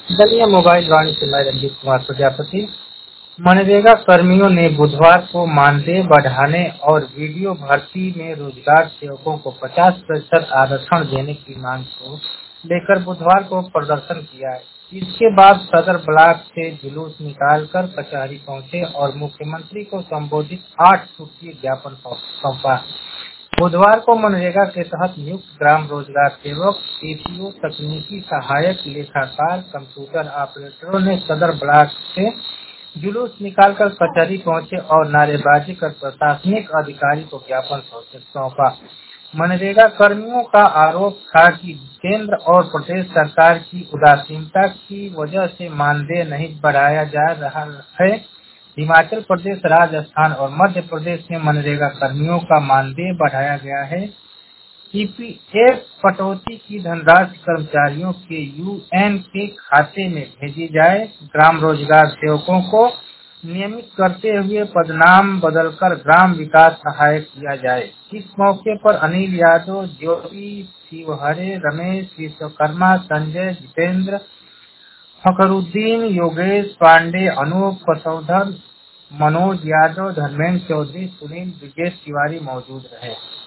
दलीय मोबाइल वाणी से मैं रंजीत कुमार प्रजापति। मनरेगा कर्मियों ने बुधवार को मानदेय बढ़ाने और वीडियो भर्ती में रोजगार सेवकों को 50% आरक्षण देने की मांग को लेकर बुधवार को प्रदर्शन किया है। इसके बाद सदर ब्लॉक से जुलूस निकालकर कचहरी पहुंचे और मुख्यमंत्री को संबोधित 8 सूत्रीय ज्ञापन सौंपा। बुधवार को मनरेगा के तहत नियुक्त ग्राम रोजगार सेवक, एपीओ, तकनीकी सहायक, लेखाकार, कंप्यूटर ऑपरेटरों ने सदर ब्लॉक से जुलूस निकालकर कचहरी पहुंचे और नारेबाजी कर प्रशासनिक अधिकारी को ज्ञापन सौंपा। मनरेगा कर्मियों का आरोप था कि केंद्र और प्रदेश सरकार की उदासीनता की वजह से मानदेय नहीं बढ़ाया जा रहा है। हिमाचल प्रदेश, राजस्थान और मध्य प्रदेश में मनरेगा कर्मियों का मानदेय बढ़ाया गया है। ईपीएफ कटौती की धनराशि कर्मचारियों के यूएन के खाते में भेजी जाए। ग्राम रोजगार सेवकों को नियमित करते हुए पदनाम बदलकर ग्राम विकास सहायक किया जाए। इस मौके पर अनिल यादव, ज्योति शिवहरे, रमेश विश्वकर्मा, संजय, जितेंद्र, फखरुद्दीन, योगेश पांडे, अनूप कसौधर, मनोज यादव, धर्मेंद्र चौधरी, सुनील, ब्रिजेश तिवारी मौजूद रहे।